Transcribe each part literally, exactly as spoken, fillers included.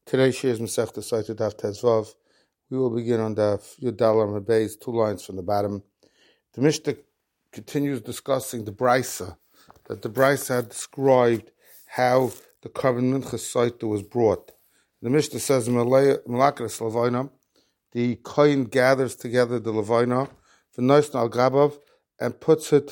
Today, Shir's Masechta Sotah Daf Tezvav. We will begin on Daf Yudal Amud Beis, two lines from the bottom. The Mishnah continues discussing the Brisa, that the Brisa had described how the Karban Mincha Sotah was brought. The Mishnah says, Malakas Levina, the Kohen gathers together the Levina, V'noisna al Gabav, and puts it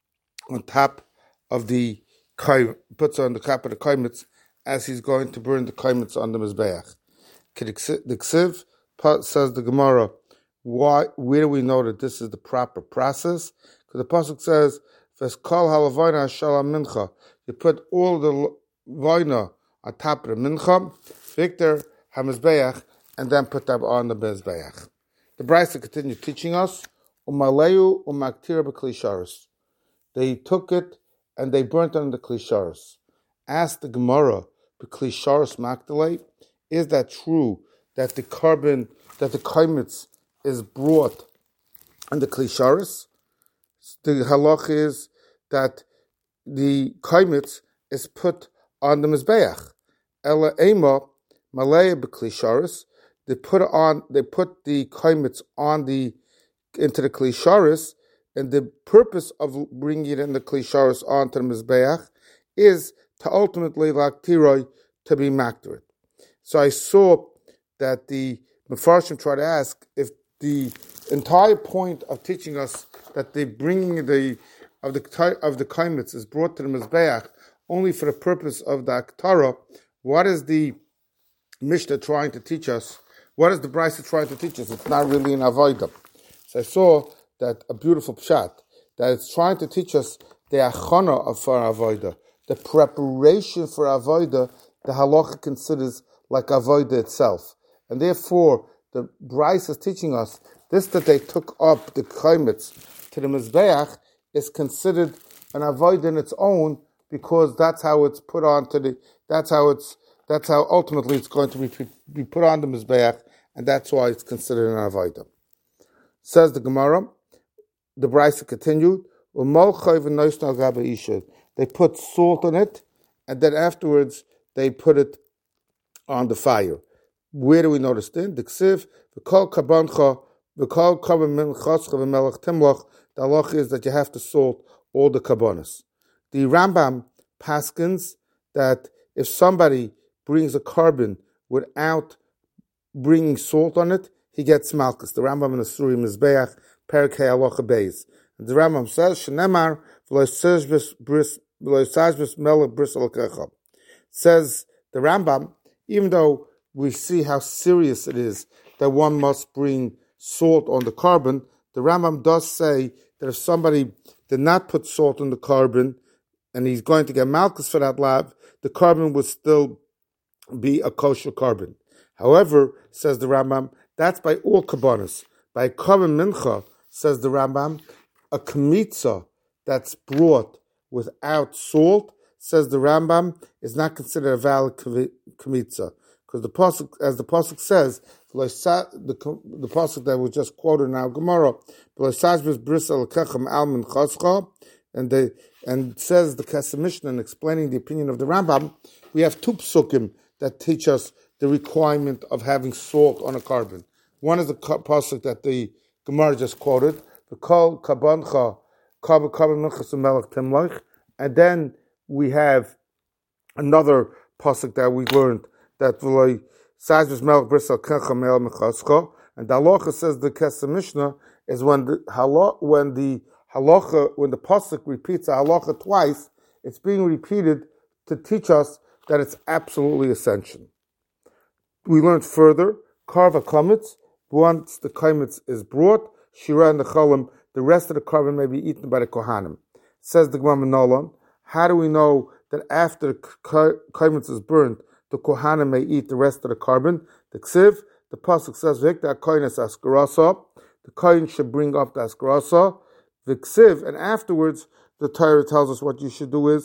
on top of the Kohen, puts it on the top of the Kohemitz, as he's going to burn the Kohemitz on the Mizbeach. The Ksiv says the Gemara, why, where do we know that this is the proper process? Because the Pasuk says, V'eskal halavayna shalam mincha. You put all the vayna on top of the mincha, Victor hamizbeach, and then put them on the Mizbeach. The Brisa continues teaching us, Umaleyu umaktira b'klisharis. They took it and they burnt it on the klisharis. Ask the Gemara, b'klisharis makdalei, is that true that the carbon, that the kaimitz is brought on the klisharis? The halach is that the kaimitz is put on the mizbeach. Ela ema malaya b'klisharis. They put on, they put the kaimitz on the into the klisharis, and the purpose of bringing it in the klisharis onto the mizbeach is to ultimately like tiroi to be makdarit. So I saw that the Mefarshim try to ask if the entire point of teaching us that the bringing the of the of the kaimitz is brought to the mizbeach only for the purpose of the aktara. What is the Mishnah trying to teach us? What is the Brisa trying to teach us? It's not really an avodah. So I saw that a beautiful pshat that it's trying to teach us the achana of for avodah, the preparation for avodah. The halacha considers like avodah itself, and therefore the Brisa is teaching us this, that they took up the kaimitz to the mizbeach is considered an avodah in its own, because that's how it's put on to the. That's how it's. That's how ultimately it's going to be be put on the mizbeach, and that's why it's considered an avodah. Says the Gemara. The Brisa continued. They put salt on it, and then afterwards they put it on the fire. Where do we notice this? The Ksiv, v'kol kabancha, v'kol kaban min chascha v'melech timlach. The halach is that you have to salt all the kabanas. The Rambam paskins that if somebody brings a carbon without bringing salt on it, he gets malchus. The Rambam in the Suri Mizbeach, Perek Halacha Beis. The Rambam says, Shenemar v'lo sajbis melech bris alakecha. Says the Rambam, even though we see how serious it is that one must bring salt on the carbon, the Rambam does say that if somebody did not put salt on the carbon and he's going to get malchus for that lab, the carbon would still be a kosher carbon. However, says the Rambam, that's by all kabbanas. By carbon mincha, says the Rambam, a kmitza that's brought without salt, says the Rambam, is not considered a valid kmitza. Because the pasuk, as the pasuk says, the, the pasuk that was just quoted now, Gemara, and they and says the Kesef Mishnah, in explaining the opinion of the Rambam, we have two psukim that teach us the requirement of having salt on a carbon. One is the pasuk that the Gemara just quoted, v'kol kabancha kab kaban minchas melech timlach, and then we have another pasuk that we learned that v'loy sajbis melech bris alkecha mel mechascha, and the halacha says the Kesef Mishnah is when the halacha when the halacha when the pasuk repeats a halacha twice, it's being repeated to teach us that it's absolutely essential. We learned further, karva kamitz, once the kaimitz is brought, shira and the chalim, the rest of the carbon may be eaten by the kohanim. Says the Gemara Nolan, how do we know that after the kaimitz is burnt, the kohanim may eat the rest of the carbon? The ksiv, the pasuk says, Vikta kohen es askarasa, the kohen should bring up the askarasa, the ksiv, and afterwards, the Torah tells us what you should do is,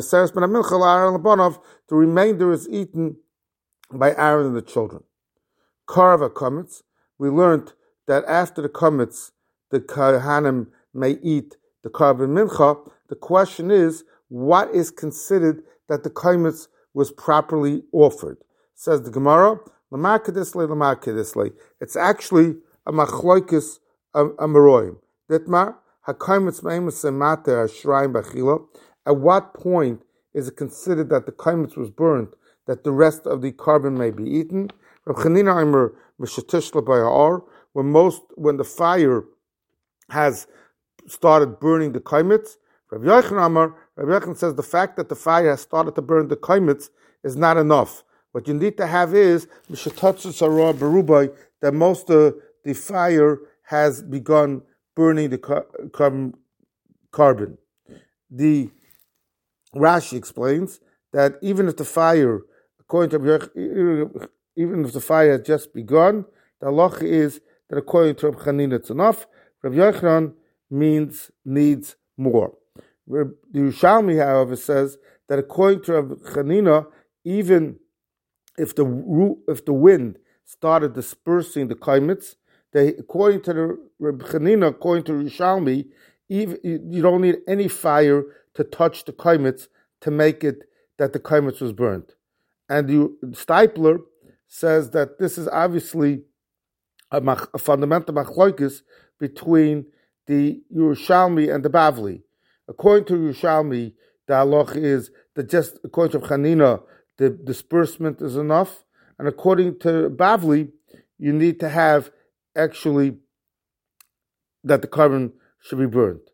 the remainder is eaten by Aaron and the children. Karva kamitz, we learned that after the kamitz, the kohanim may eat the carbon mincha. The question is, what is considered that the kamitz was properly offered? Says the Gemara, Lamar Kedisle, Lamar Kedisle. It's actually a machloikis amaroim. Ditmar, hakaimitz meimus mater ashraim bachila. At what point is it considered that the kaimitz was burnt, that the rest of the carbon may be eaten? Rav Chanina Aimer Mishatishla Bayar, when most when the fire has started burning the kaimitz. Rav Yochanan Amar, Rav Yochanan says the fact that the fire has started to burn the kaimitz is not enough. What you need to have is Mishatatsu Sarah Barubai, that most of the fire has begun burning the carbon. carbon. The Rashi explains that even if the fire, according to Yochanan, even if the fire has just begun, the halacha is that according to Rav Chanina it's enough. Rav Yochanan means needs more. The Yerushalmi, however, says that according to Rav Chanina, even if the if the wind started dispersing the kaimitz, they, according to the Rav Chanina, according to Yerushalmi, even you don't need any fire to touch the kaimitz to make it that the kaimitz was burnt. And the Stipler says that this is obviously a, mach, a fundamental machloikis between the Yerushalmi and the Bavli. According to Yerushalmi, the halach is that just according to Chanina, the disbursement is enough, and according to Bavli, you need to have actually that the carbon should be burnt.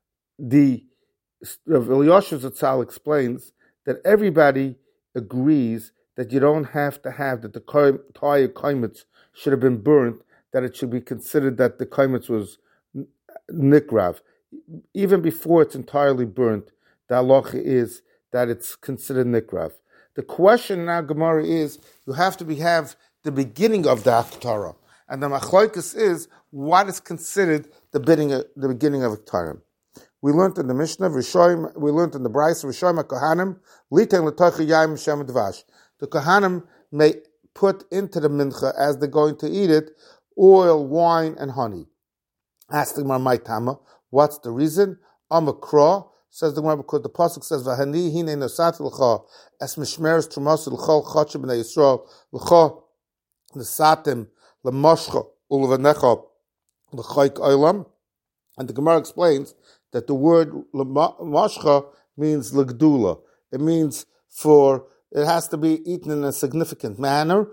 The Rav Elyashiv Zatzal explains that everybody agrees that you don't have to have that the entire kaimitz should have been burnt, that it should be considered that the kaimitz was nikrav. Even before it's entirely burnt, the halacha is that it's considered nikrav. The question now, Gemara, is you have to be, have the beginning of the Haftarah. And the machloikis is what is considered the beginning of, the beginning of Haftarah. We learned in the Mishnah, Rishoyim, we learned in the Brayso, Rishoyim HaKohanim, Liten L'toich Yayim Shem Dvash. The Kohanim may put into the mincha, as they're going to eat it, oil, wine, and honey. Ask the Gemara, my Tama, what's the reason? Amakra, says the Gemara, because the pasuk says, "V'hani hine nosati l'cha es mishmeres trumas l'chol chotshim b'nei Yisrael l'cha nesatim l'moshcha u'levanecha l'chayk olam." And the Gemara explains that the word l'moshcha means l'gdula. It means for it has to be eaten in a significant manner,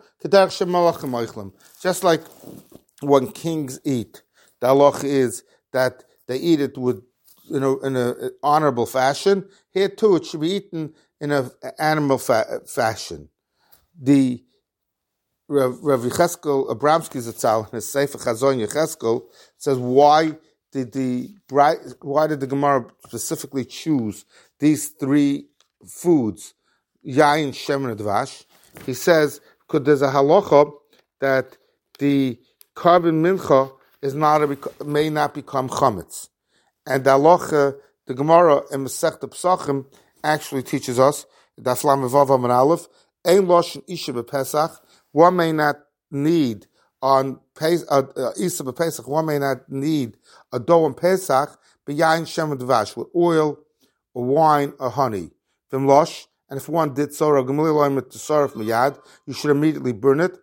just like when kings eat. The halach is that they eat it with, you know, in an honorable fashion. Here too, it should be eaten in an animal fa- fashion. The Rav, Rav Yecheskel Abramsky Zatzal in his Sefer Chazon Yecheskel says, why did the why did the Gemara specifically choose these three foods, yain, shemen, and dvash? He says because there's a halacha that the carbon mincha is not a, may not become chametz. And the halacha, the Gemara in Masechta Pesachim actually teaches us, Daf Lamed Vav Amud Aleph, ein loshen isha b'Pesach, one may not need on Pes- uh, uh, Isa b'Pesach, one may not need a dough on Pesach, b'yayin shemen dvash, with oil, or wine, or honey. V'im losh, and if one did so, you should immediately burn it,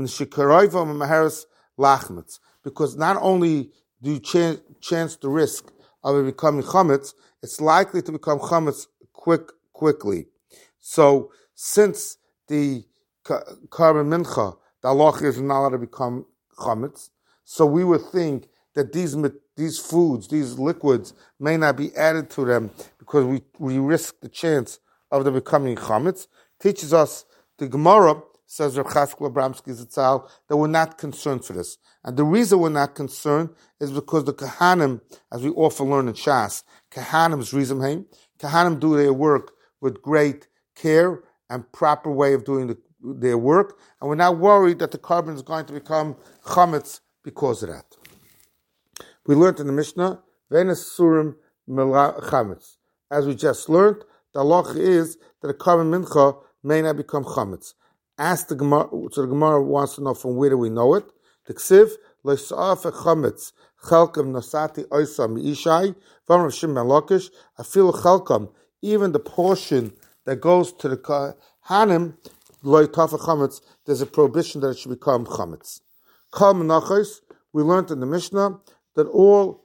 because not only do you ch- chance the risk of it becoming chametz, it's likely to become chametz quick, quickly. So, since the carbon mincha, the halach is not allowed to become chametz, so we would think that these these foods, these liquids, may not be added to them because we, we risk the chance of them becoming chametz. Teaches us, the Gemara says Rav Chaskel Abramsky Zatzal, that we're not concerned for this. And the reason we're not concerned is because the Kahanim, as we often learn in Shas, Kahanim's rizimheim, Kahanim do their work with great care and proper way of doing the, their work, and we're not worried that the carbon is going to become chametz because of that. We learned in the Mishnah, Ve'enes surim mela chametz. As we just learned, the halacha is that a carbon mincha may not become chametz. Ask the Gemara, so the Gemara wants to know from where do we know it. The Ksiv, Le'sa'af chametz, chelkam nosati oisa mi'ishai, from Rav Shimon ben Lakish, afilu chelkam, even the portion that goes to the Kohanim, loy tafa chametz, there's a prohibition that it should become chametz. Kal menachos, we learned in the Mishnah that all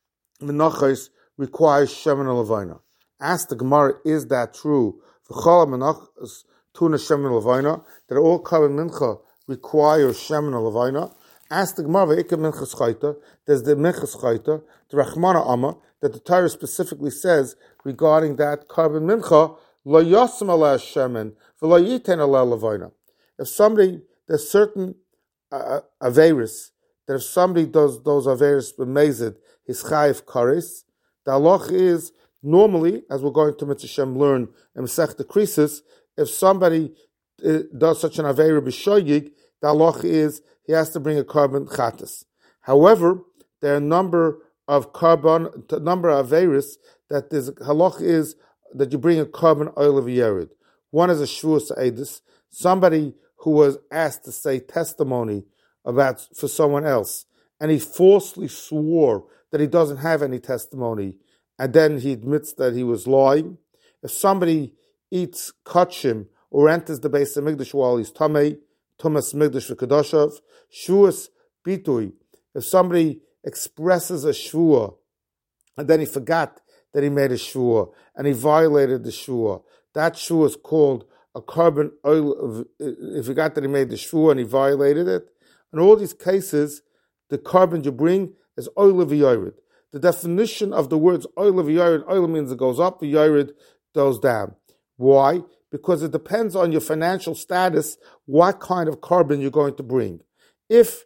menachos requires shemen levayna. Ask the Gemara, is that true? V'chol menachos tuna shemen levayna, that all korban mincha require shemen levayna. Ask the Gemara, v'ikam minchas chayta, there's the minchas chayta, the Rachmana Amma, that the Torah specifically says regarding that korban mincha, lo yosem aleh shemen, v'lo yiten aleh levayna. If somebody, there's certain uh, averis, that if somebody does those averis b'mezid, his chayiv kares, the halach is, normally, as we're going to Mitzvah Shem learn in Masech the Krisis, if somebody uh, does such an aveira b'shoyig, the halach is, he has to bring a korban chatas. However, there are a number of korban, a number of averis that there's halach is that you bring a korban oil of yerid. One is a shvuas edus, somebody who was asked to say testimony about for someone else, and he falsely swore that he doesn't have any testimony, and then he admits that he was lying. If somebody eats kachim or enters the Beis Hamikdash while he's tamei, tumas migdash v'kadoshav, shvuas bitui. If somebody expresses a shvua and then he forgot that he made a shvua and he violated the shvua, that shvua is called a korban oil of, he forgot that he made the shvua and he violated it. In all these cases, the korban you bring is oil of yored. The definition of the words oil of yored, oil means it goes up, yored goes down. Why? Because it depends on your financial status, what kind of korban you're going to bring. If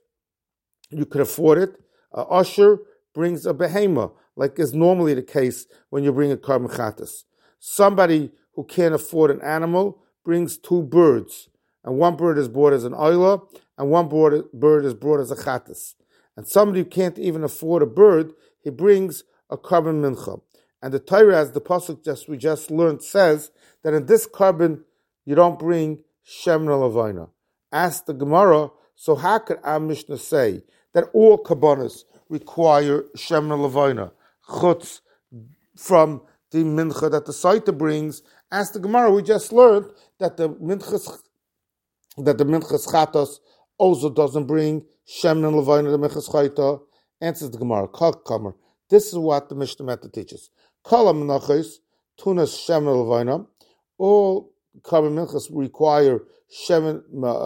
you could afford it, a usher brings a behema, like is normally the case when you bring a korban chatas. Somebody who can't afford an animal brings two birds, and one bird is brought as an oila, and one bird is brought as a chatas. And somebody who can't even afford a bird, he brings a korban mincha. And the Torah, as the pasuk just we just learned, says that in this korban you don't bring shemen levayna. Ask the Gemara, so how could our Mishnah say that all kabbanas require shemen levayna chutz from the mincha that the Saita brings? Ask the Gemara, we just learned that the minchas that the minchas chatos also doesn't bring shemen levayna, the minchas chayta. Answers the Gemara, kal kamer. This is what the Mishnah method teaches. Kol menachos tunas shemen levayna. All korban minchas require shemen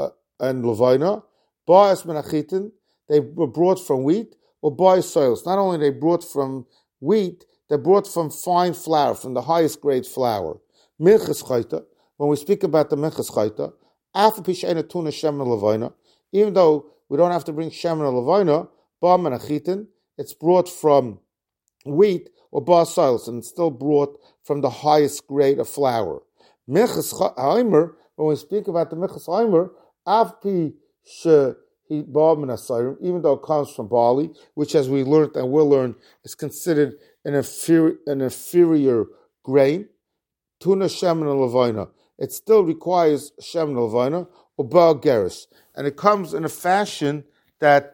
and levayna. Ba'as menachitin, they were brought from wheat, or ba'as soils. Not only they brought from wheat, they brought from fine flour, from the highest grade flour. Minchas chayta, when we speak about the minchas chayta, after pisheina tuna shemen levayna, even though we don't have to bring shemen levayna, ba menachitin, it's brought from wheat or ba soils, and it's still brought from the highest grade of flour. Minchas haimer, when we speak about the minchas haimer, afpi she he ba menasayim, even though it comes from barley, which, as we learned and will learn, is considered an inferior an inferior grain. Tuna shemen levayna, it still requires shemen levayna or ba geris, and it comes in a fashion that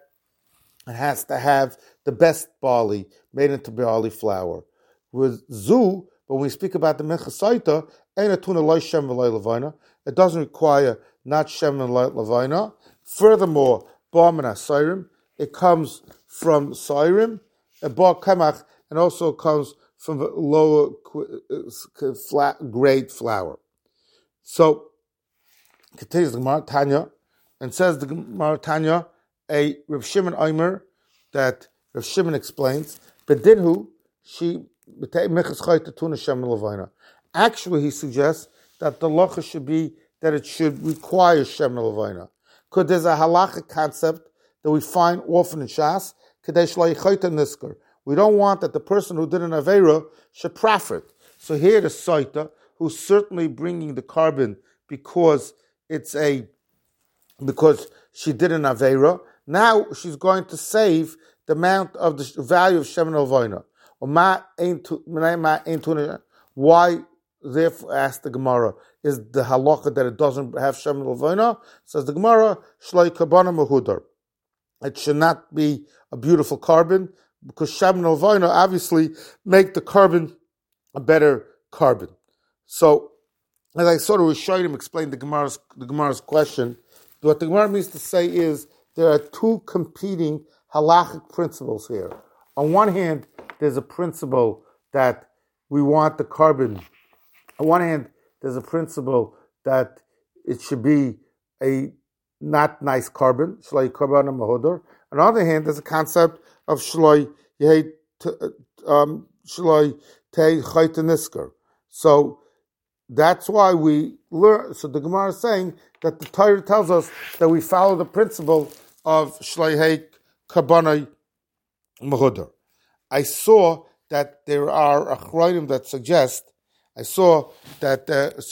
it has to have the best barley made into barley flour. With zu, when we speak about the minchasaita, ain't a tuna loy shemen levayna. It doesn't require not shemen levayna. Furthermore, ba min asayrim, it comes from sayrim, and ba kamach, and also comes from the lower flat grade flour. So, continues the Gemara Tanya, and says the Gemara Tanya, a Rav Shimon Omer, that Rav Shimon explains, Bedinhu, she actually he suggests that the lacha should be that it should require shemen levayna. Because there's a halachic concept that we find often in Shas, we don't want that the person who did an Aveira should profit. So here the Saita, who's certainly bringing the korban because it's a because she did an Aveira, now she's going to save the amount of the value of shemen levayna. Why, therefore, ask the Gemara, is the halacha that it doesn't have shemen levayna? Says the Gemara, shloi kabana mahudar. It should not be a beautiful korban, because shemen levayna obviously make the korban a better korban. So as I sort of Rishonim explained the Gemara's the Gemara's question, what the Gemara means to say is there are two competing halachic principles here. On one hand, there's a principle that we want the carbon. On one hand, there's a principle that it should be a not nice carbon, shloi carbon mahudar. On the other hand, there's a concept of shloi yehei um, shloi tei chayta nisker. So that's why we learn. So the Gemara is saying that the Torah tells us that we follow the principle of shloi hei carbon mahudar. I saw that there are achronim that suggest. I saw that uh,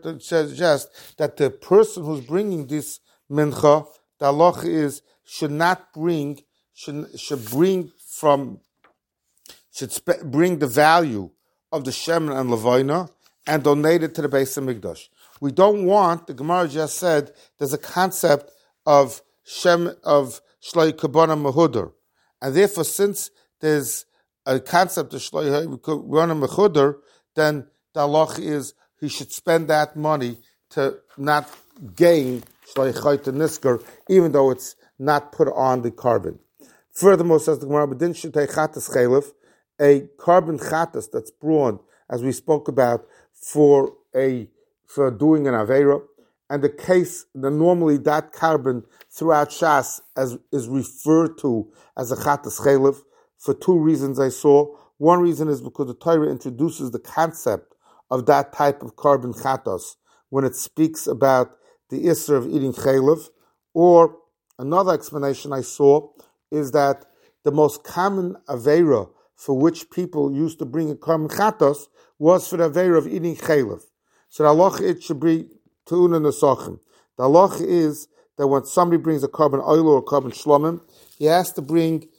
suggest that the person who's bringing this mincha, the halacha is should not bring should should bring from should spe- bring the value of the shemen and levina and donate it to the Beis Hamikdash. We don't want, the Gemara just said, there's a concept of shem of shloi kabana mahudar, and therefore since there's a concept of shloi kabana mahudar, then the halacha is he should spend that money to not gain shloi chayta nisker, even though it's not put on the carbon. Furthermore, says the Gemara, b'din shetei chatas chelif, a carbon chatas that's brought, as we spoke about, for a for doing an aveira, and the case, the normally that carbon throughout Shas as is referred to as a chatas chelif for two reasons I saw. One reason is because the Torah introduces the concept of that type of carbon chatos when it speaks about the isser of eating chelif, or another explanation I saw is that the most common aveira for which people used to bring a carbon chatos was for the aveira of eating chelif. So the halacha it should be tu'un and nesachim. The halacha is that when somebody brings a carbon oil or a carbon shlomim, he has to bring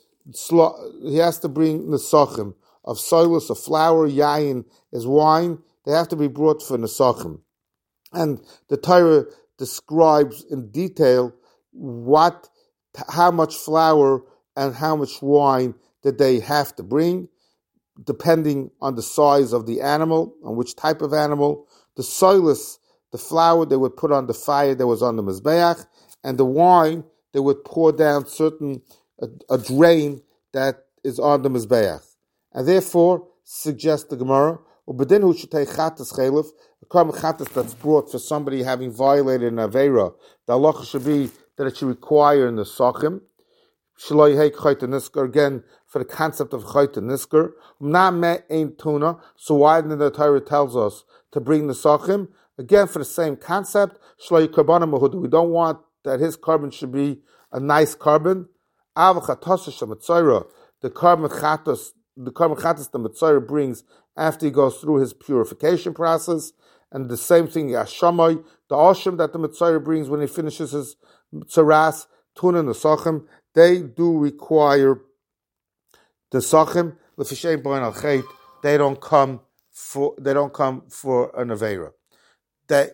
he has to bring nesachim of soilus, of flour, yayin is wine. They have to be brought for nesachim, and the Torah describes in detail what, how much flour and how much wine that they have to bring, depending on the size of the animal, on which type of animal. The soilus, the flour they would put on the fire that was on the mizbeach, and the wine they would pour down certain a, a drain that is on the mizbeach, and therefore suggests the Gemara, ubedin hu shetei chatas chelif, a carbon chatas that's brought for somebody having violated an aveira. The halacha should be that it should require in the sachim. Shloi hei chayta nisker, again, for the concept of chayta nisker. Na me ein tuna, so why did the Torah tells us to bring the sachim? Again, for the same concept, shloi karbana mahudu. We don't want that his carbon should be a nice carbon. Av chatasa shematzayra, the carbon chatas, the carbon chatas the Mitzayra brings after he goes through his purification process, and the same thing, Yashamai, the Asham that the Mitzayra brings when he finishes his Tzaras, Tuna and the Sachim, they do require the Sachim, L'fishay Bain al Chait, they don't come for they don't come for an Aveira. They,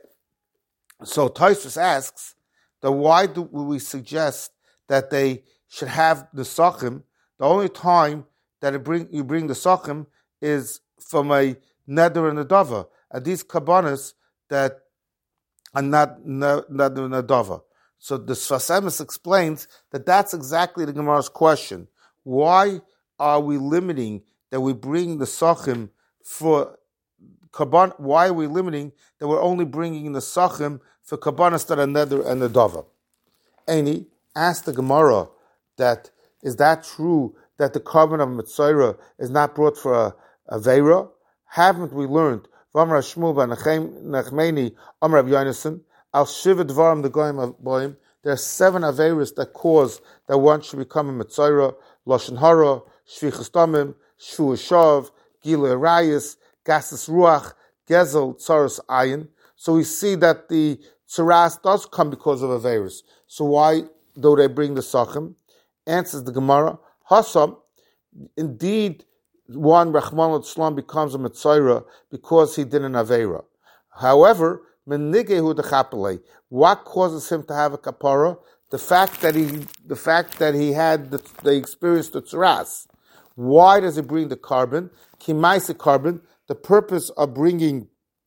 so Tosfos asks that why do we suggest that they should have the Sachim? The only time that it bring you bring the Sachim is from a neder and a dava, and these kabbanas that are not neder and a dava. So the Sfas Emes explains that that's exactly the Gemara's question. Why are we limiting that we bring the Sachim for kabban? Why are we limiting that we're only bringing the Sachim for kabbanas that are neder and a dava? Any asked the Gemara that is that true that the carbon of Mitzayra is not brought for a, a Veira? Haven't we learned? V'amar Shmuel Nachmeni Amar Rav Yonason Al Shiva Dvarim the Goyim of Boim. There are seven Aveiras that cause that one should become a Mitzayra: Lashon Hara, Shvichas Damim, Shvu Shav, Gilui Arayis, Gasas Ruach, Gezel, Tzaras Ayin. So we see that the Tzaras does come because of Aveiras. So why do they bring the Sachim? Answers the Gemara, Hasam, indeed, one Rachman al-Tzlam becomes a Mitzayra because he did an Aveira. However, Menigehu dechapelei, what causes him to have a kapara? The fact that he, the fact that he had, the, they experienced the tzaras. Why does he bring the carbon? Kimaisa carbon. The purpose of bringing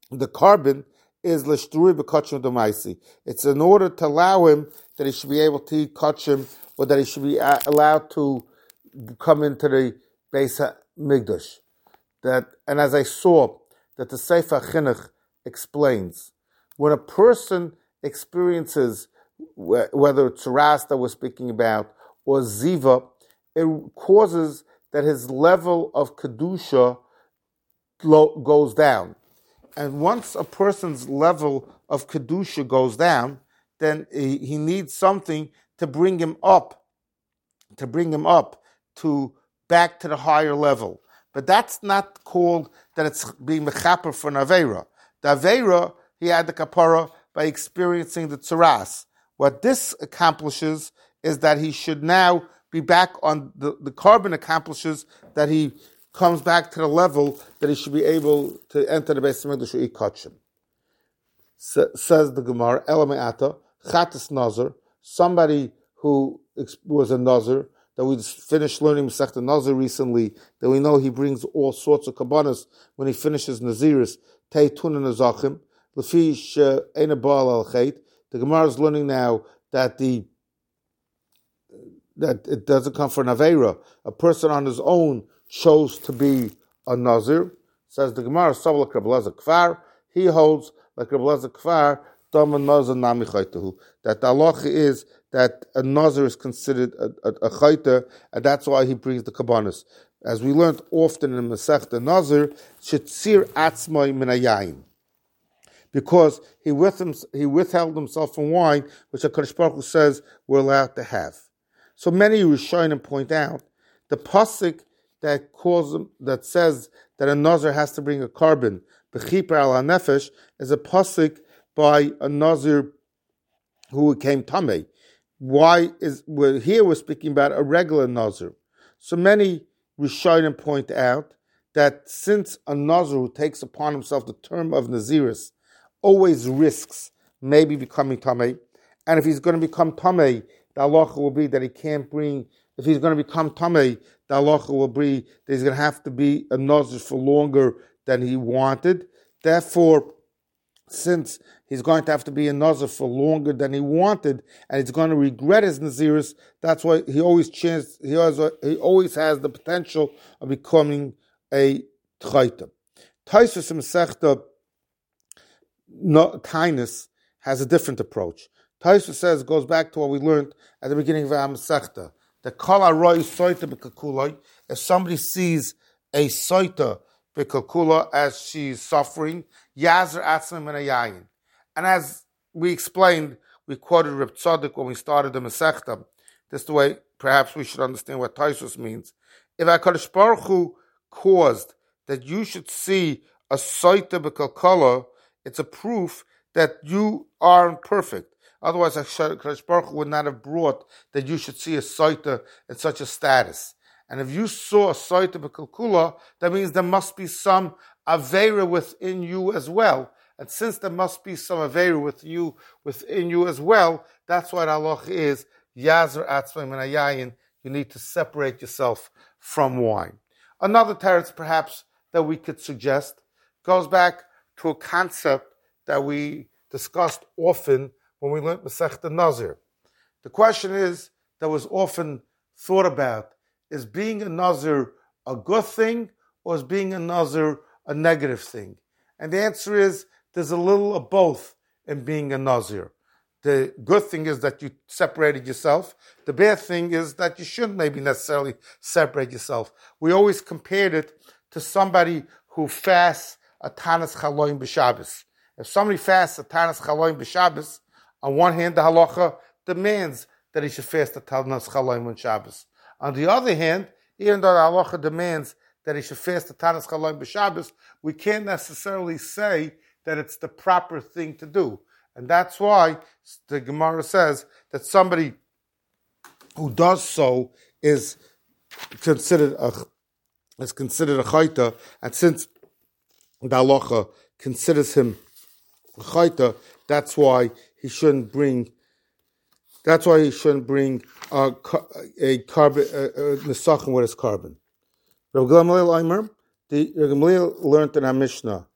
the carbon is l'shtrui b'kachim d'maisi. It's in order to allow him that he should be able to eat kachim, or that he should be allowed to come into the Beis Hamikdash. That, and as I saw, that the Sefer Chinuch explains, when a person experiences, whether it's Ras that we're speaking about, or Ziva, it causes that his level of Kedusha goes down. And once a person's level of Kedusha goes down, then he, he needs something to bring him up, to bring him up to back to the higher level. But that's not called that it's being mechaper for an Aveira. The Aveira, he had the kapara by experiencing the tzaras. What this accomplishes is that he should now be back on, the, the carbon accomplishes that he comes back to the level that he should be able to enter the Beis Hamikdash or eat kachim. Says the Gemara, Elame'ata, Chatas Nazar, somebody who was a Nazar, that we finished learning Masechta Nazir recently, that we know he brings all sorts of kabbanas when he finishes Naziris, Tei Tuna Nazachim, Lefi She'ena Baal Al Chait. The Gemara is learning now that the that it doesn't come from an Aveira. A person on his own chose to be a Nazir. Says the Gemara, Sav like Rabbi Elazar Kfar, he holds like Rabbi Elazar Kfar, Dama Nazir Nami Chaytahu, that the halacha is that a Nazir is considered a, a, a chayta, and that's why he brings the kabbanas. As we learned often in Masechta Nazir, shetzir atzmai min hayayin, because he with him, he withheld himself from wine, which HaKadosh Baruch Hu says we're allowed to have. So many Rishonim point out the pasuk that calls him, that says that a Nazir has to bring a carbon b'chipar al hanefesh is a pasuk by a Nazir who became tamei. Why is we're here? We're speaking about a regular Nazir. So many Rishonim point out that since a Nazir who takes upon himself the term of Naziris always risks maybe becoming Tamei, and if he's going to become Tamei, the halacha will be that he can't bring. If he's going to become Tamei, the halacha will be that he's going to have to be a Nazir for longer than he wanted. Therefore, since he's going to have to be a Nazir for longer than he wanted, and he's going to regret his Naziris, that's why he always chance, he always, he always has the potential of becoming a Tchaita. Taisus Masechta Tainus has a different approach. Taisus says, goes back to what we learned at the beginning of our Masechta, the Kol HaRoi Soita B'Kakulai, if somebody sees a Soita B'Kakula as she's suffering, Yazer Atzmim Min Hayayin. And as we explained, we quoted Reb Tzadok when we started the Masechta. This is the way perhaps we should understand what Taisus means. If HaKadosh Baruch Hu caused that you should see a Soita B'Kakula, it's a proof that you aren't perfect. Otherwise, HaKadosh Baruch Hu would not have brought that you should see a Soita in such a status. And if you saw a Soita B'Kalkula, that means there must be some Aveira within you as well. And since there must be some Aveira with you, within you as well, that's why the halacha is, Yazer Atzmai Min Hayayin, you need to separate yourself from wine. Another teretz perhaps that we could suggest goes back to a concept that we discussed often when we learned Masechta Nazir. The question is, that was often thought about, is being a Nazir a good thing, or is being a Nazir a negative thing? And the answer is, there's a little of both in being a Nazir. The good thing is that you separated yourself. The bad thing is that you shouldn't maybe necessarily separate yourself. We always compared it to somebody who fasts a Tanas Chaloim b'Shabbos. If somebody fasts a Tanas Chaloim b'Shabbos, on one hand, the halacha demands that he should fast a Tanas Chaloim on Shabbos. On the other hand, even though the halacha demands that he should fast the Tanas Chaloim b'Shabbos, we can't necessarily say that it's the proper thing to do. And that's why the Gemara says that somebody who does so is considered a is considered a chayta, and since the halacha considers him a chayta, that's why he shouldn't bring. That's why he shouldn't bring a, a carbon a nesachim with his carbon. Rabbi Gamliel Aimer, the Rabbi Gamliel learned in our Mishnah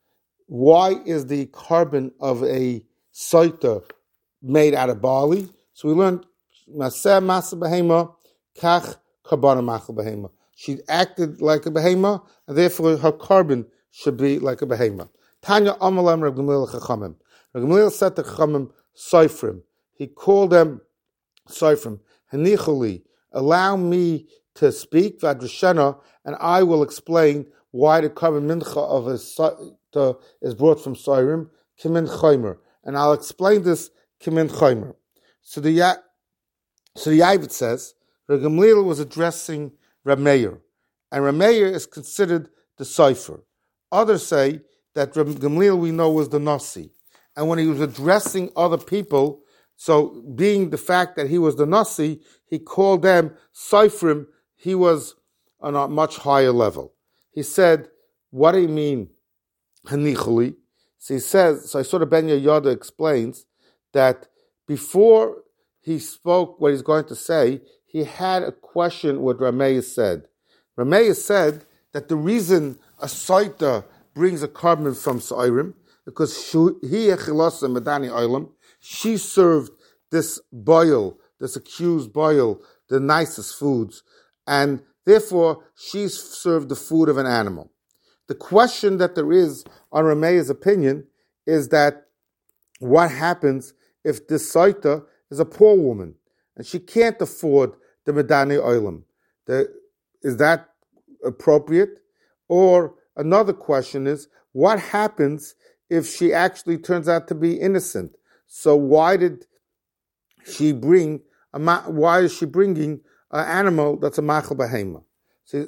why is the carbon of a soita made out of barley? So we learned Maseh Masa Behema, Kach Karbana Machal Behema. She acted like a behema, and therefore her carbon should be like a behema. Tanya Amalam Reb Gamliel Chachamim. Reb Gamliel said to Chachamim, Soifrim. He called them Soifrim. Hanichuli, allow me to speak, Vadrashana, and I will explain why the carbon mincha of a soita is brought from Soirim, Kimin Chaimer. And I'll explain this Kimin Chaimer. So the so the Yavit says, Reb Gamliel was addressing Reb Meir, and Reb Meir is considered the Sofer. Others say that Reb Gamliel we know was the Nasi, and when he was addressing other people, so being the fact that he was the Nasi, he called them Soifrim. He was on a much higher level. He said, "What do you mean, Hanichuli?" So he says. So I sort of Ben Yehoyada explains that before he spoke what he's going to say, he had a question what Rameh said. Rameh said that the reason a soita brings a carbon from Soirim, because he Madani Oilam, she served this boil, this accused boil, the nicest foods, and therefore she served the food of an animal. The question that there is on Rameh's opinion is that what happens if this soita is a poor woman and she can't afford the Medani Oilam? The, is that appropriate? Or another question is, what happens if she actually turns out to be innocent? So why did she bring a why is she bringing an animal that's a machal behema? So,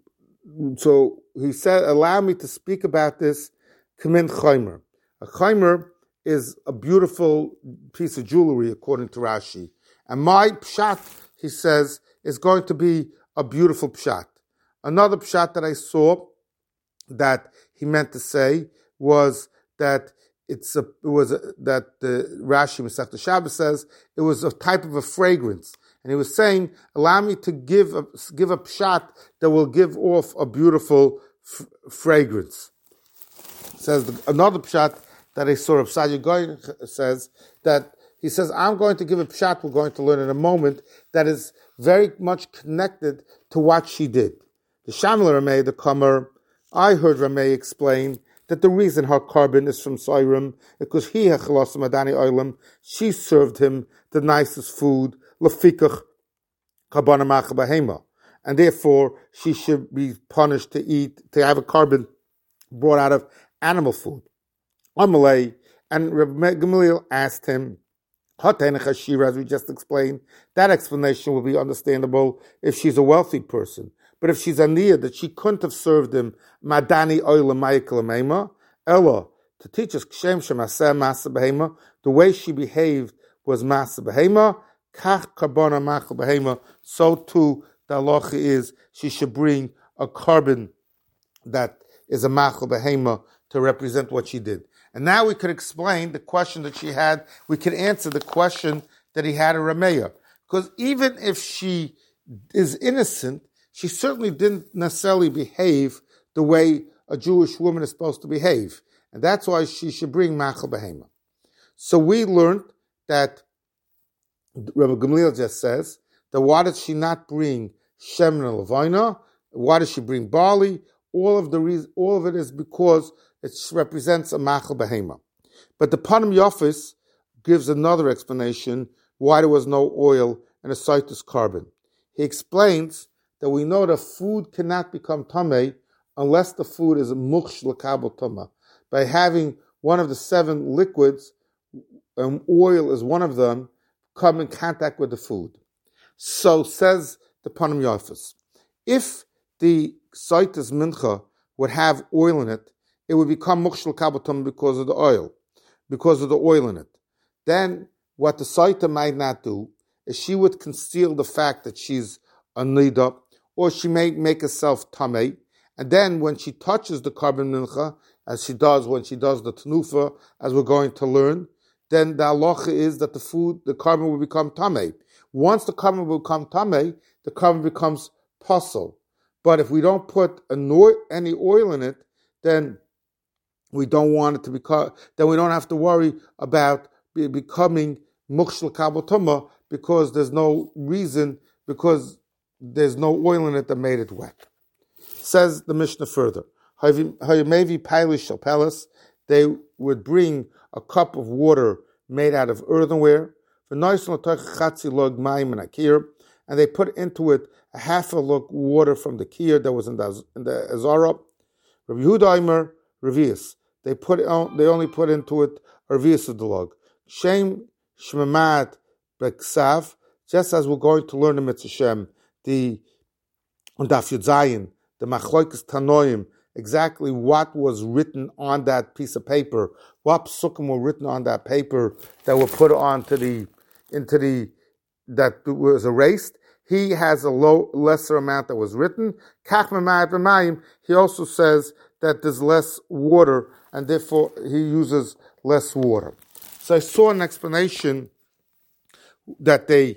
so he said, allow me to speak about this. Kamin chaimer. A chaimer is a beautiful piece of jewelry, according to Rashi. And my pshat, he says, is going to be a beautiful pshat. Another pshat that I saw that he meant to say was that it's a, it was a, that the Rashi Masechta Shabbos says it was a type of a fragrance, and he was saying, "Allow me to give a give a pshat that will give off a beautiful f- fragrance." Says the, another pshat that I saw of Sadia Goyen says that he says, "I'm going to give a pshat we're going to learn in a moment that is very much connected to what she did." The Shamla Rameh, the Kamer, I heard Rameh explain that the reason her carbon is from Soirim because he hechlas madani oilam, she served him the nicest food, lefikach kabana macha behema, and therefore she should be punished to eat to have a carbon brought out of animal food. Amalei, and Reb Gamliel asked him, as we just explained, that explanation will be understandable if she's a wealthy person. But if she's aniyah, that she couldn't have served him madani oila ma'ikal meima, ella, to teach us kshem shemaseh masa behema, the way she behaved was masa behema, kach karbona machal behema, so too the halacha is she should bring a carbon that is a machal behema to represent what she did. And now we could explain the question that she had, we could answer the question that he had a Rameya. Because even if she is innocent, she certainly didn't necessarily behave the way a Jewish woman is supposed to behave. And that's why she should bring Machal Behema. So we learned that Rabbi Gamliel just says that why did she not bring Shemen and Levina? Why does she bring barley? All of the reason, all of it is because it represents a Machal Behema. But the Panim Yafis gives another explanation why there was no oil and a citrus carbon. He explains that we know that food cannot become tameh unless the food is muksh l'kabel tamah. By having one of the seven liquids, and oil is one of them, come in contact with the food. So says the Panim Yafis, if the citrus mincha would have oil in it, it would become muksh l'kabel tamah because of the oil, because of the oil in it. Then what the citrus might not do is she would conceal the fact that she's a nida, or she may make herself tamei, and then when she touches the carbon mincha, as she does when she does the tenufa, as we're going to learn, then the halacha is that the food, the carbon will become tamei. Once the carbon will become tamei, the carbon becomes pasul. But if we don't put any oil in it, then we don't want it to become, then we don't have to worry about be, becoming mukshel kabel tumah because there's no reason, because there's no oil in it that made it wet. Says the Mishnah further, Hayamevi Pailish Shal Pelas, they would bring a cup of water made out of earthenware, and they put into it a half a lug water from the kir that was in the, in the Azara. Rabbi Yehuda Aimer, Revius. They put on, they only put into it Revius of the lug. Shem Shmamad Beksav, just as we're going to learn in Mitzvah Shem, the on Daf Yud Zayin, the Machloikes Tanoim, exactly what was written on that piece of paper, what psukim were written on that paper that were put onto the into the that was erased. He has a low lesser amount that was written. Kach Mamad B'mayim, he also says that there's less water and therefore he uses less water. So I saw an explanation that they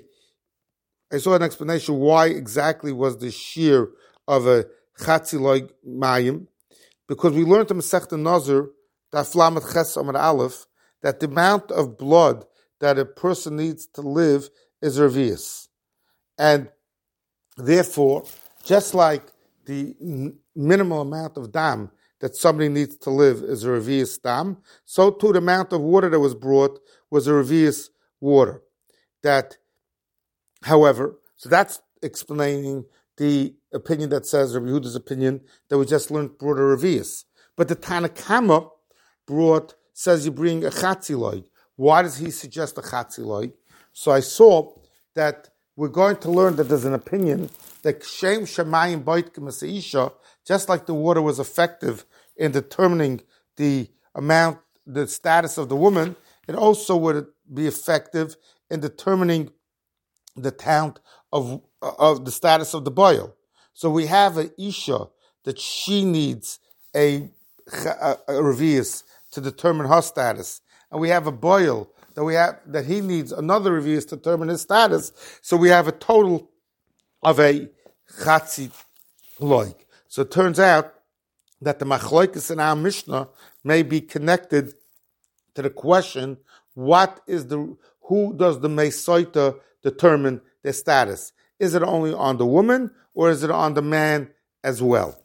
I saw an explanation why exactly was the shear of a Chatzi Loig Mayim, because we learned in Masechta Nazir, Daf Lamed Ches Amud Aleph, that the amount of blood that a person needs to live is revius. And therefore, just like the n- minimal amount of dam that somebody needs to live is a revius dam, so too the amount of water that was brought was a revius water. That, however, so that's explaining the opinion that says, Rabbi Yehuda's opinion, that we just learned brought a revius. But the Tanakama brought, says you bring a chatziloid. Why does he suggest a chatziloid? So I saw that we're going to learn that there's an opinion that Shem Shemayim Boitkim Isha, just like the water was effective in determining the amount, the status of the woman, it also would be effective in determining the count of of the status of the boil. So we have an Isha that she needs a, a, a revius to determine her status, and we have a boil that we have that he needs another revius to determine his status. So we have a total of a chatzi loik. So it turns out that the machloikis in our Mishnah may be connected to the question: what is the who does the meisoita determine their status? Is it only on the woman or is it on the man as well?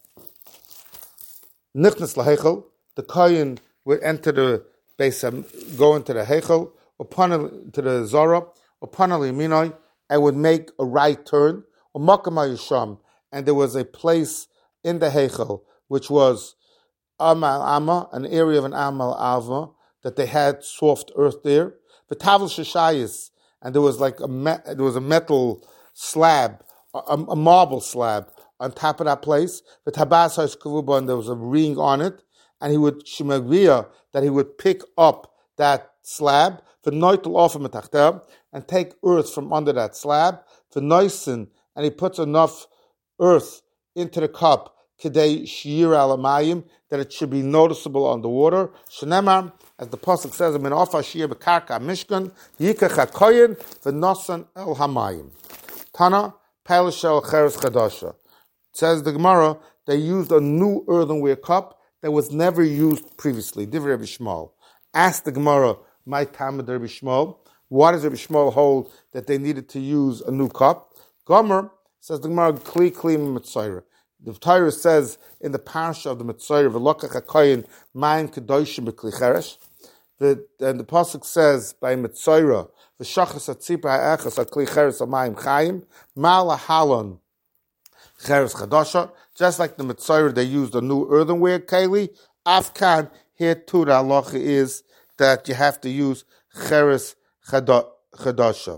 Nichnas lahechel, the kohen would enter the base, go into the hechel, upon to the zara, upon aliminoi, and would make a right turn, umakam and there was a place in the hechel which was amal ama, an area of an amal alva, that they had soft earth there. The tavel sheshayis, and there was like a me, there was a metal slab, a, a marble slab on top of that place. The tabas ha'skavuba, and there was a ring on it, and he would shemagvia that he would pick up that slab for noitel off of and take earth from under that slab for noisen, and he puts enough earth into the cup kedei shir alamayim that it should be noticeable on the water. Shenemar, as the pasuk says, "Min ofa shir bekarka mishkan yikach hakoyin v'nosan el hamayim." Tana Palishel Cheres Chadasha. Says the Gemara, they used a new earthenware cup that was never used previously. Divrei Rabbi Shmuel. Ask the Gemara, my Talmud Rabbi Shmuel, why does Rabbi Shmuel hold that they needed to use a new cup? Gomer, says the Gemara, Kli Kli Mitzayra. The Torah says in the parasha of the Mitzayra, V'lokach hakoyin mayin kedoshim b'kli cheres. The, and the pasuk says by Mitzayra, V'shachas atzipra ha'echas ha'kli cheres ha'mayim chayim, ma'ala halon cheres chadasha. Just like the Mitzayra, they used a new earthenware keli. Afkan, here too the halacha is that you have to use cheres chadasha.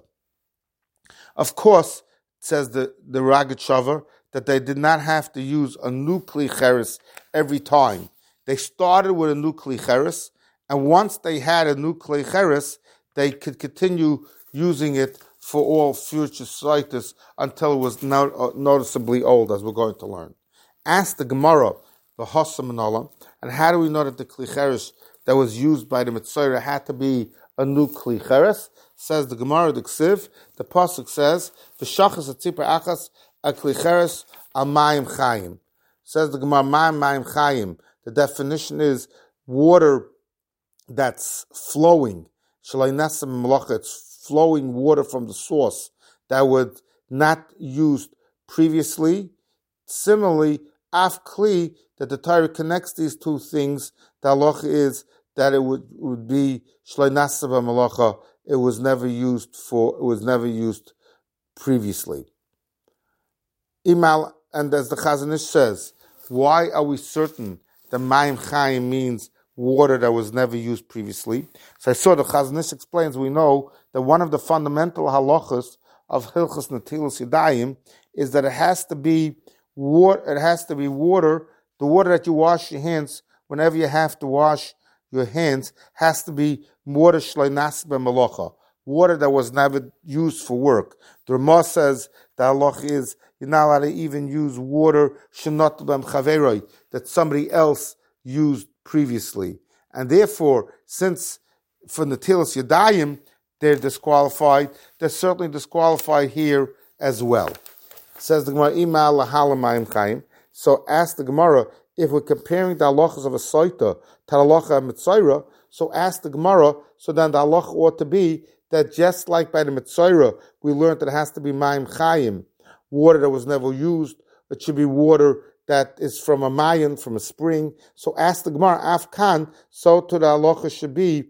Of course, says the, the Ragat Shavar, that they did not have to use a new kli cheres every time. They started with a new kli cheres, and once they had a new kli cheres, they could continue using it for all future citus until it was not, uh, noticeably old, as we're going to learn. Ask the Gemara, the Hossam and Olam, and how do we know that the kli cheres that was used by the Mitzayra had to be a new kli cheres? Says the Gemara, the Ksiv, the pasuk says, "V'shachas atzipra achas a kli cheres al mayim chayim." Says the Gemara, mayim mayim chayim. The definition is water that's flowing, shalai nasim malacha, it's flowing water from the source that would not used previously. Similarly, af kli, that the Torah connects these two things, the halacha is that it would, would be shloi nasa b'malacha. It was never used for. It was never used previously. Imal, and as the Chazon Ish says, why are we certain that Mayim Chayim means water that was never used previously? So I saw the Chazon Ish explains. We know that one of the fundamental halachas of Hilchos Netilas Yadayim is that it has to be water. It has to be water. The water that you wash your hands whenever you have to wash your hands has to be water shloi nas b'malacha, water that was never used for work. The Ramah says the halacha is you're not allowed to even use water shenot b'm chaveroi that somebody else used previously, and therefore, since for Netilas Yadayim they're disqualified, they're certainly disqualified here as well. Says the Gemara, Ima lahala mayim chayim. So ask the Gemara, if we're comparing the halachas of a soita to the halacha of Mitzayra, so ask the Gemara, so then the halacha ought to be that just like by the Mitzayra, we learned that it has to be mayim chayim, water that was never used, it should be water that is from a mayan, from a spring. So ask the Gemara, afkan, so to the halacha should be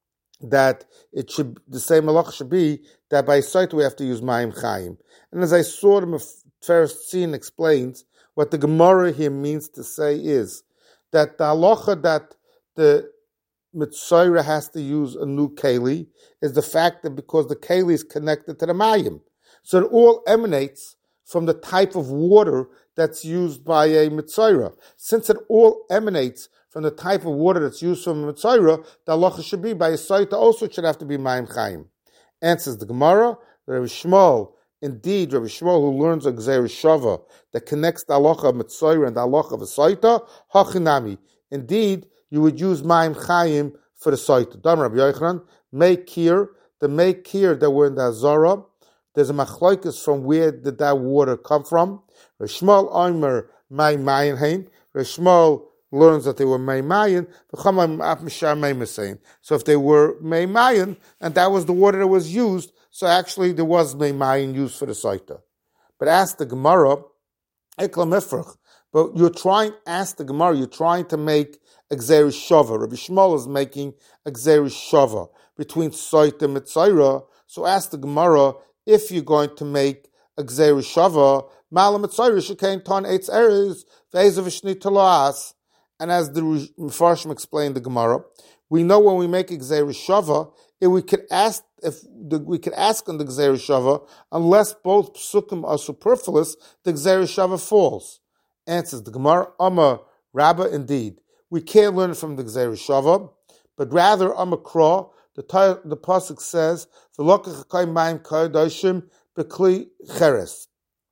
that it should, the same halacha should be that by soita we have to use mayim chayim. And as I saw the first scene explains, what the Gemara here means to say is that the halacha that the Mitzayra has to use a new keli is the fact that because the keli is connected to the mayim. So it all emanates from the type of water that's used by a Mitzayra. Since it all emanates from the type of water that's used from a Mitzayra, the halacha should be by a Saita also it should have to be mayim chayim. Answers the Gemara, Rabbi Shmuel, indeed, Rabbi Shmuel, who learns a Gzeir Shava that connects the halacha of Mitzayra and the halacha of a Saita, hachinami. Indeed, you would use mayim chayim for the Saita. Dam Rabbi Yochanan, make here, the make here that were in the Azara, there's a machlokes from where did that water come from. Rabbi Shmuel Omer may mayin hain. Rabbi Shmuel learns that they were may mayin. So if they were may mayin, and that was the water that was used, so actually there was may mayin used for the Saita. But ask the Gemara, but you're trying, ask the Gemara, you're trying to make a Gzeir Shava. Rabbi Shmuel is making a Gzeir Shava between Saita and Mitzayra. So ask the Gemara, if you're going to make a Gzeir Shava, Ma'ala Mitzayra shekain ton eitz eres ve'ezav shnit talas. And as the Mefarshim explained the Gemara, we know when we make a Gzeir Shava, if we could ask if the, we could ask on the Gzeir Shava, unless both psukim are superfluous, the Gzeir Shava falls. Answers the Gemara, Amma Rabba, indeed, we can't learn it from the Gzeir Shava, but rather Amma Kra, the the pasuk says, "V'lokach mayim kadoshim bekli cheres."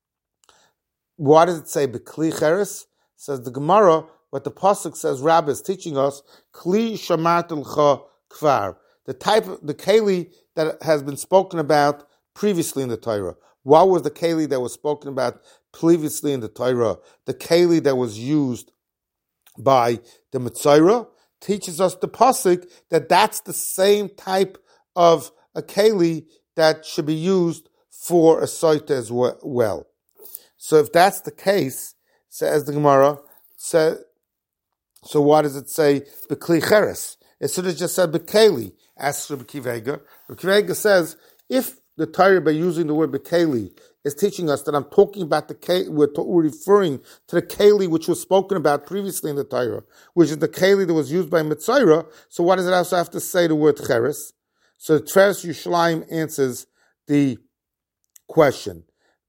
Why does it say bekli cheres? Says the Gemara, what the pasuk says, Rabbi is teaching us, kli shamartelcha kvar, the type of the keli that has been spoken about previously in the Torah. What was the keli that was spoken about previously in the Torah? The keli that was used by the Mitzayra teaches us the pasuk that that's the same type of a keli that should be used for a Saita as well. So if that's the case, says the Gemara, so, so why does it say B'kli Cheres? It should have just said B'keli. Asks Rabbi Akiva Eiger. Rabbi Akiva Eiger says, if the Torah by using the word B'keli is teaching us that I'm talking about the keli, we're, to, we're referring to the keli which was spoken about previously in the Torah, which is the keli that was used by Mitzayra. So why does it also have to say the word Cheres? So Tveres Yerushalayim answers the question.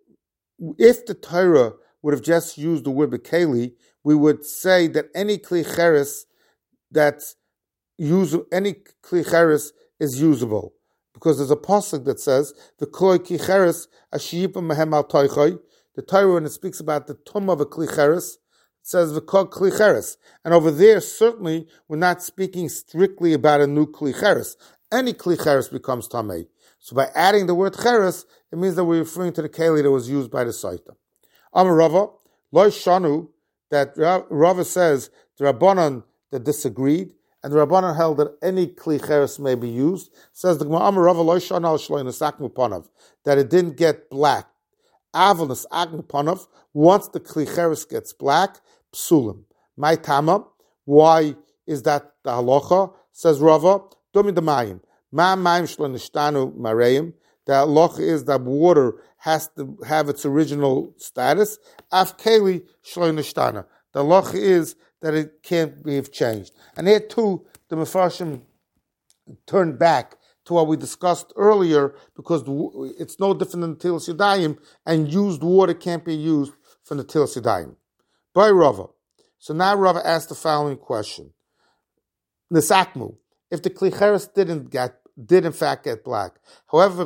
If the Torah would have just used the word B'keli, we would say that any kli cheres that's use any kli cheres is usable. Because there's a pasuk that says, the kli cheres ashiyipa mehem al toichoi. The Torah, when it speaks about the tum of a kli cheres, it says v'kol kli cheres. And over there, certainly, we're not speaking strictly about a new kli cheres. Any kli cheres becomes tamei. So by adding the word cheres, it means that we're referring to the keli that was used by the Saita. Amar Rava, Loi Shanu, that Rava says the Rabbanan that disagreed, and the Rabbanan held that any kli cheres may be used. Says the Gemara, Amar Rava lo shana al shloim nesakmu panav, that it didn't get black. Aval nesakmu panav, once the kli cheres gets black, psulim. My tama, why is that the halacha? Says Rava, Domi Damayim, Ma Mayim Shlo Nishtanu Mareim. The halacha is that water has to have its original status. Af Keli Shlo Nishtana. The halacha is that it can't be changed. And here too, the Mefarshim turned back to what we discussed earlier, because it's no different than the Tilas Yadayim, and used water can't be used from the Tilas Yadayim. By Rava. So now Rava asked the following question. Nisakmu, if the kli cheres didn't get, did in fact get black, however,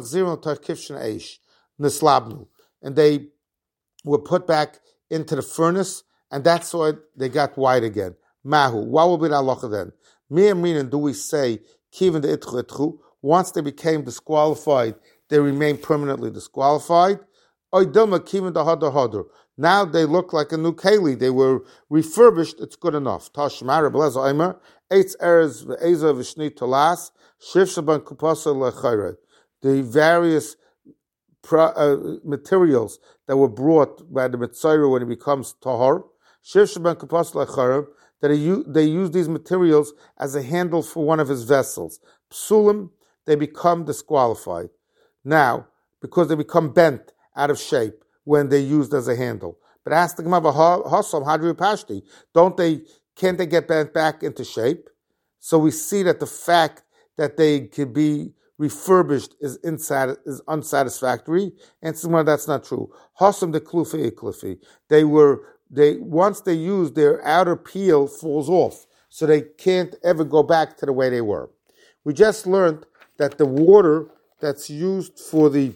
nislabnu, and they were put back into the furnace, and that's why they got white again. Mahu, what will be the halacha then? Me and meaning, do we say kiven the itchu itchu? Once they became disqualified, they remain permanently disqualified. Oidilma kiven the hadar hadar. Now they look like a new keli. They were refurbished. It's good enough. Tashmar Rebelezer Eimer. Eitz erez ve'eza v'shnei tolas. Shif shaban kupasa lechayred. The various pro, uh, materials that were brought by the Mitzayra when it becomes tahor. Shif shaban kupasa lechayred. That he, they use these materials as a handle for one of his vessels. Psulim, they become disqualified. Now, because they become bent out of shape when they're used as a handle. But ask the Gemara, Hasam Hadri Pashti, don't they, can't they get bent back into shape? So we see that the fact that they could be refurbished is insat- is unsatisfactory, and somehow that's not true. Hasam the Klufi Iklufi. They were they once they use, their outer peel falls off, so they can't ever go back to the way they were. We just learned that the water that's used for the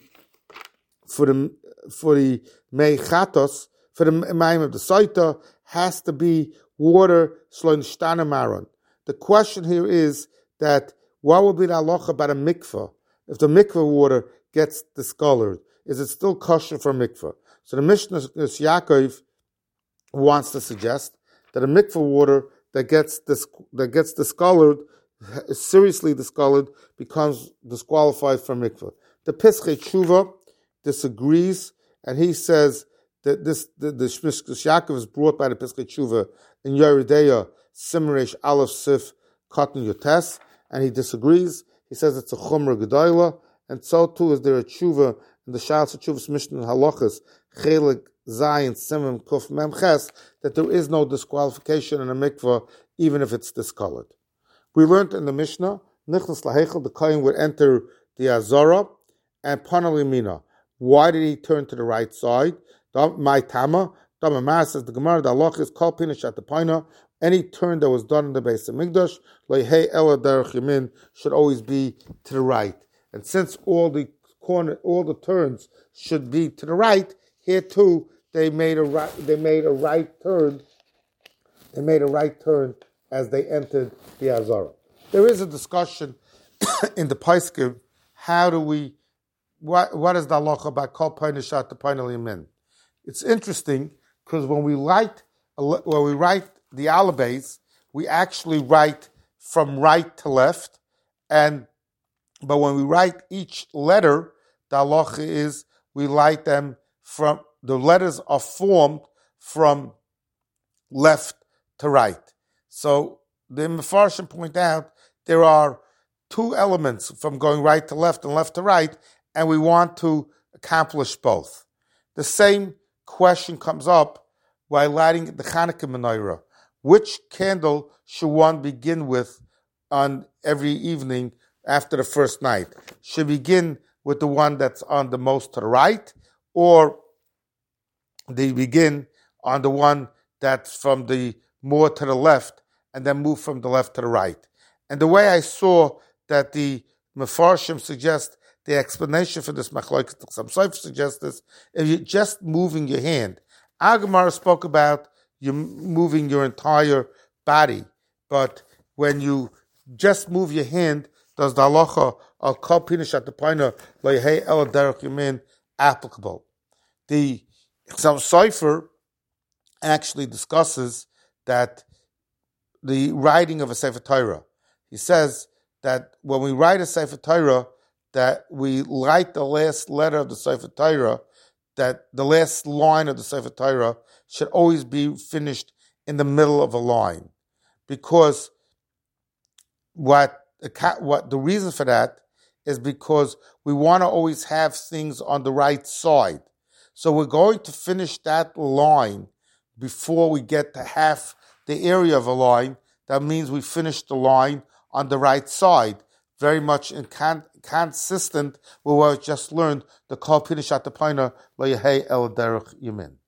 for the for the meichatos, for the mayim of the saita, has to be water shlo nishtana maron. The question here is that what will be the halacha about a mikveh? If the mikveh water gets discolored, is it still kosher for mikveh? So the Mishnah Yaakov wants to suggest that a mikveh water that gets dis- that gets discolored, seriously discolored, becomes disqualified from mikveh. The Pischei Tshuva disagrees, and he says that this the, the Shmishkas Yaakov is brought by the Pischei Tshuva in Yeridea Simresh Aleph Sif Katan Yotes, and he disagrees. He says it's a Chumra Gedoyla, and so too is there a Tshuva in the Shalas Tshuvas Mishnah Halachas Chelik Zayin Simim Kuf Mem Ches, that there is no disqualification in a mikvah even if it's discolored. We learned in the Mishnah Nichnas Lahechel, the Kohen would enter the Azara and Panal Yamina. Why did he turn to the right side? My Tama, Damamah says the Gemara, the Allah is called Pinish at the Paina. Any turn that was done in the base of Migdash, Leihei Ela Derech Yamin, should always be to the right. And since all the corner, all the turns should be to the right, here too they made a right. They made a right turn. They made a right turn as they entered the Azara. There is a discussion in the Paiskim. How do we? What, what is the halacha about kol peinishat to peinal yamin? It's interesting because when we write when we write the alibes, we actually write from right to left, and but when we write each letter, the halacha is we write them from the letters are formed from left to right. So the Mefarshim point out there are two elements from going right to left and left to right, and we want to accomplish both. The same question comes up while lighting the Chanukah menorah. Which candle should one begin with on every evening after the first night? Should begin with the one that's on the most to the right, or they begin on the one that's from the more to the left and then move from the left to the right? And the way I saw that the Mefarshim suggest the explanation for this machlokes, some Sefer suggests this, if you're just moving your hand. Agamara spoke about you moving your entire body, but when you just move your hand, does the halacha al kol pinish at the paina leihei el derech yamin applicable? The some Sefer actually discusses that the writing of a Sefer Torah, he says that when we write a Sefer Torah, that we write the last letter of the Sefer Torah, that the last line of the Sefer Torah should always be finished in the middle of a line. Because what, what the reason for that is because we want to always have things on the right side. So we're going to finish that line before we get to half the area of a line. That means we finish the line on the right side, very much in con- consistent with what we just learned, the Kol Pinishat Apayna Lo Yehei El Derech Yamin.